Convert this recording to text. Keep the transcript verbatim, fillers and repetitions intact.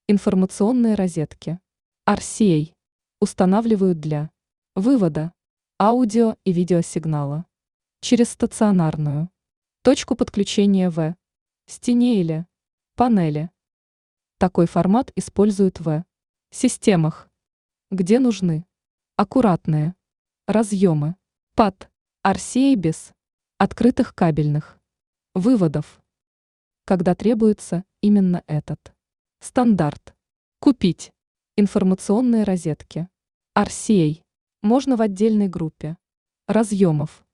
Информационные розетки ар си эй устанавливают для вывода аудио и видеосигнала через стационарную точку подключения в стене или панели. Такой формат используют в системах, где нужны аккуратные разъемы под ар си эй без открытых кабельных выводов, когда требуется именно этот стандарт. Купить информационные розетки ар си эй можно в отдельной группе разъемов